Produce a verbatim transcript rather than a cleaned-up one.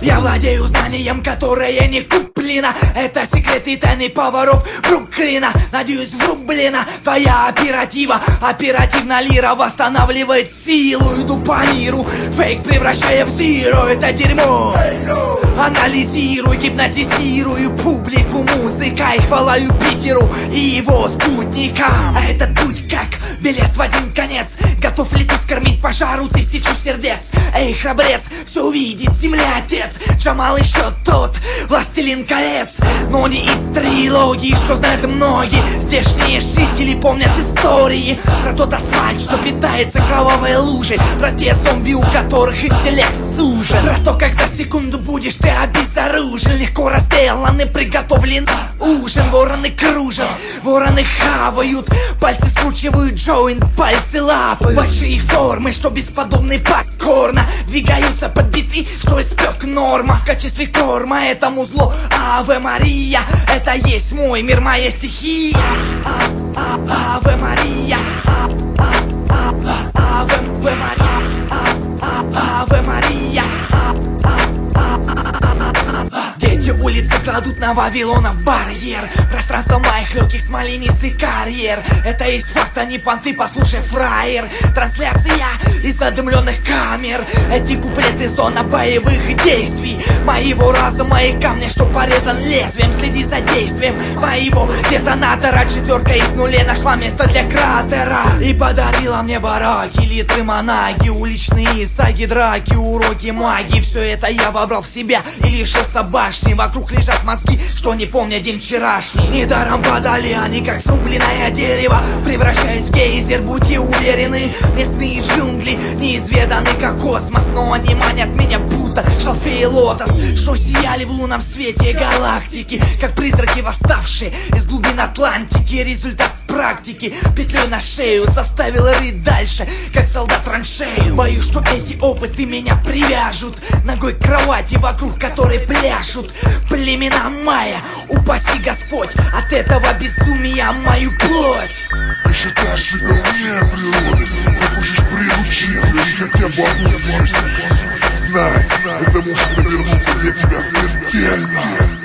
Я владею знанием, которое не куплено. Это секреты тайны поваров Бруклина. Надеюсь, врублена твоя оператива. Оперативно лира восстанавливает силу. Иду по миру, фейк превращая в зиро. Это дерьмо анализирую, гипнотизирую публику музыкой. Хвала Юпитеру и его спутникам. А этот путь как билет в один конец. Готов ли ты скормить пожару тысячу сердец? Эй, храбрец, все увидит земля отец. Джамал еще тот, властелин колец, но не из трилогии, что знают многие. Здешние жители помнят истории про тот асфальт, что питается кровавой лужей, про те зомби, у которых интеллект сужен, про то, как за секунду будешь ты обезоружен. Легко разделанный, приготовлен ужин. Вороны кружат, вороны хавают, пальцы скручивают джоинт, пальцы лапают. Большие формы, что бесподобны попкорна, двигаются под биты, что испек норма. В качестве корма этому зло Аве Мария. Это есть мой мир, моя стихия. Аве Мария. Аве Мария. Аве Мария. Дети улицы кладут на Вавилонов барьер. Пространство моих легких смоленистый карьер. Это есть факт, а не понты, послушай, фраер. Трансляция из задымленных камер. Эти куплеты зона боевых действий моего разума и камня, что порезан лезвием. Следи за действием моего детонатора. Четверка из нулей нашла место для кратера и подарила мне бараки, литры монаги, уличные саги, драки, уроки магии. Все это я вобрал в себя и лишился башни. Вокруг лежат мозги, что не помнят день вчерашний. Недаром падали они, как срубленное дерево, превращаясь в гейзер, будьте уверены. Местные джунгли неизведаны, как космос, но они манят меня, будто шалфей и лотос, что сияли в лунном свете галактики, как призраки, восставшие из глубин Атлантики. Результат практики петлей на шею заставил рыть дальше, как солдат траншею. Боюсь, что эти опыты меня привяжут ногой к кровати, вокруг которой пляшут племена майя. Упаси Господь от этого безумия мою плоть. Ты считаешь себя вне природы, ты хочешь приручить или хотя бы одну свою. Знай, это может обернуться для тебя смертельно.